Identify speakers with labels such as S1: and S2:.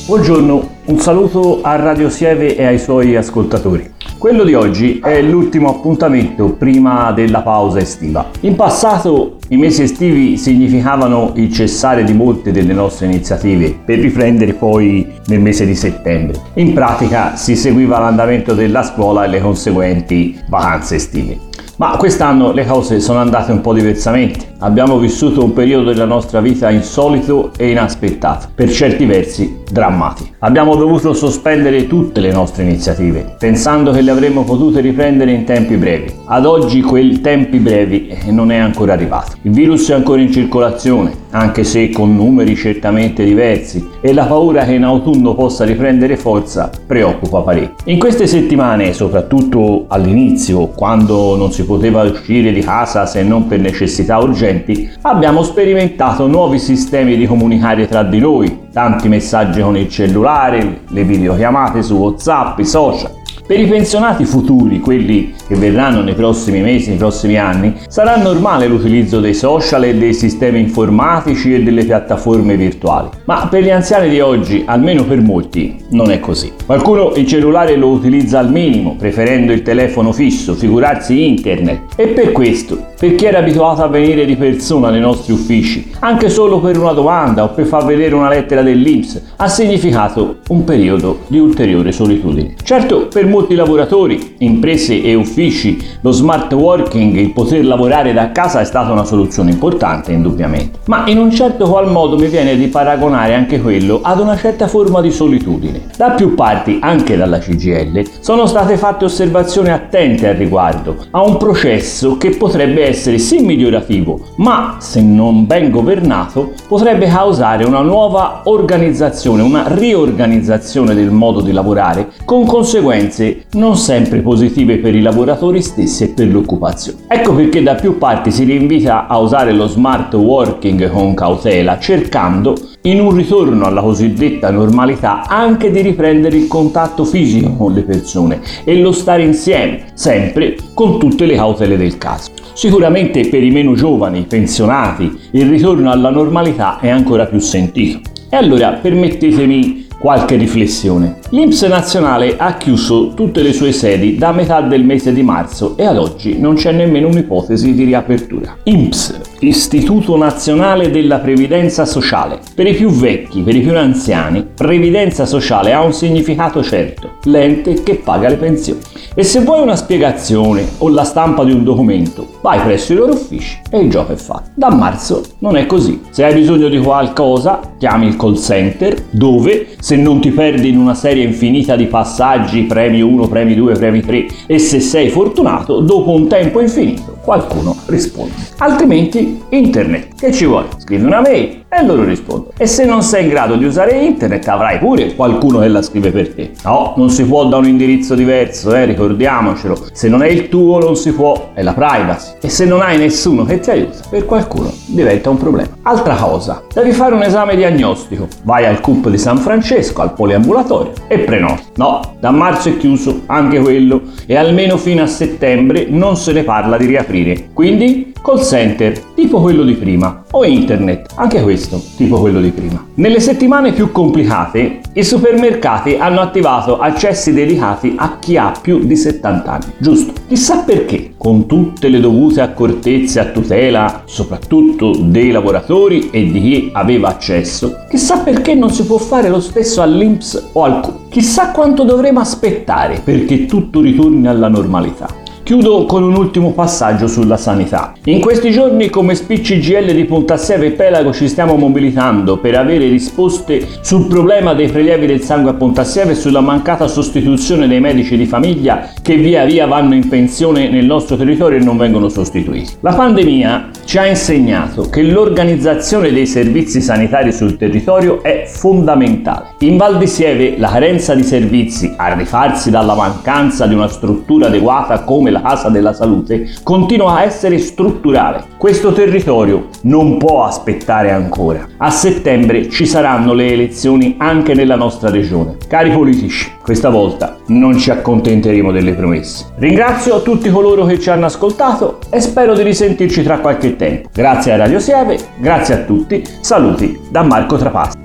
S1: Buongiorno, un saluto a Radio Sieve e ai suoi ascoltatori. Quello di oggi è l'ultimo appuntamento prima della pausa estiva. In passato i mesi estivi significavano il cessare di molte delle nostre iniziative per riprendere poi nel mese di settembre. In pratica si seguiva l'andamento della scuola e le conseguenti vacanze estive. Ma quest'anno le cose sono andate un po' diversamente. Abbiamo vissuto un periodo della nostra vita insolito e inaspettato, per certi versi drammatico. Abbiamo dovuto sospendere tutte le nostre iniziative, pensando che le avremmo potute riprendere in tempi brevi. Ad oggi quel tempi brevi non è ancora arrivato. Il virus è ancora in circolazione, anche se con numeri certamente diversi, e la paura che in autunno possa riprendere forza preoccupa parecchio. In queste settimane, soprattutto all'inizio, quando non si poteva uscire di casa se non per necessità urgenti, abbiamo sperimentato nuovi sistemi di comunicare tra di noi, tanti messaggi con il cellulare, le videochiamate su WhatsApp, i social. Per i pensionati futuri, quelli che verranno nei prossimi mesi, nei prossimi anni, sarà normale l'utilizzo dei social e dei sistemi informatici e delle piattaforme virtuali. Ma per gli anziani di oggi, almeno per molti, non è così. Qualcuno il cellulare lo utilizza al minimo, preferendo il telefono fisso, figurarsi internet. E per questo, per chi era abituato a venire di persona nei nostri uffici, anche solo per una domanda o per far vedere una lettera dell'INPS, ha significato un periodo di ulteriore solitudine. Certo, per molti lavoratori, imprese e uffici, lo smart working, il poter lavorare da casa, è stata una soluzione importante, indubbiamente. Ma in un certo qual modo mi viene di paragonare anche quello ad una certa forma di solitudine. Da più parti, anche dalla CGIL, sono state fatte osservazioni attente al riguardo, a un processo che potrebbe essere sì migliorativo, ma se non ben governato potrebbe causare una nuova organizzazione, una riorganizzazione del modo di lavorare, con conseguenze non sempre positive per i lavoratori stessi e per l'occupazione. Ecco perché da più parti si rinvita a usare lo smart working con cautela, cercando, in un ritorno alla cosiddetta normalità, anche di riprendere il contatto fisico con le persone e lo stare insieme, sempre con tutte le cautele del caso. Sicuramente per i meno giovani, i pensionati, il ritorno alla normalità è ancora più sentito. E allora permettetemi qualche riflessione. L'INPS nazionale ha chiuso tutte le sue sedi da metà del mese di marzo e ad oggi non c'è nemmeno un'ipotesi di riapertura. INPS, Istituto Nazionale della Previdenza Sociale. Per i più vecchi, per i più anziani, previdenza sociale ha un significato certo: l'ente che paga le pensioni. E se vuoi una spiegazione o la stampa di un documento, vai presso i loro uffici e il gioco è fatto. Da marzo non è così. Se hai bisogno di qualcosa, chiami il call center, dove, se non ti perdi in una serie infinita di passaggi, premi 1, premi 2, premi 3, e se sei fortunato, dopo un tempo infinito, qualcuno risponde. Altrimenti, internet. Che ci vuole? Scrivi una mail e loro rispondono. E se non sei in grado di usare internet, avrai pure qualcuno che la scrive per te. No, non si può da un indirizzo diverso, ricordiamocelo. Se non è il tuo non si può, è la privacy. E se non hai nessuno che ti aiuta, per qualcuno diventa un problema. Altra cosa, devi fare un esame diagnostico. Vai al CUP di San Francesco, al poliambulatorio, e prenoti. No, da marzo è chiuso anche quello e almeno fino a settembre non se ne parla di riaprire. Quindi call center, tipo quello di prima, o internet, anche questo, tipo quello di prima. Nelle settimane più complicate, i supermercati hanno attivato accessi dedicati a chi ha più di 70 anni, giusto? Chissà perché, con tutte le dovute accortezze a tutela, soprattutto dei lavoratori e di chi aveva accesso, chissà perché non si può fare lo stesso all'INPS o al CUP. Chissà quanto dovremo aspettare perché tutto ritorni alla normalità. Chiudo con un ultimo passaggio sulla sanità. In questi giorni, come SPICCIGL di Pontassieve e Pelago, ci stiamo mobilitando per avere risposte sul problema dei prelievi del sangue a Pontassieve e sulla mancata sostituzione dei medici di famiglia che via via vanno in pensione nel nostro territorio e non vengono sostituiti. La pandemia ci ha insegnato che l'organizzazione dei servizi sanitari sul territorio è fondamentale. In Val di Sieve la carenza di servizi, a rifarsi dalla mancanza di una struttura adeguata come la Casa della Salute, continua a essere strutturale. Questo territorio non può aspettare ancora. A settembre ci saranno le elezioni anche nella nostra regione. Cari politici, questa volta non ci accontenteremo delle promesse. Ringrazio tutti coloro che ci hanno ascoltato e spero di risentirci tra qualche tempo. Grazie a Radio Sieve, grazie a tutti, saluti da Marco Trapassi.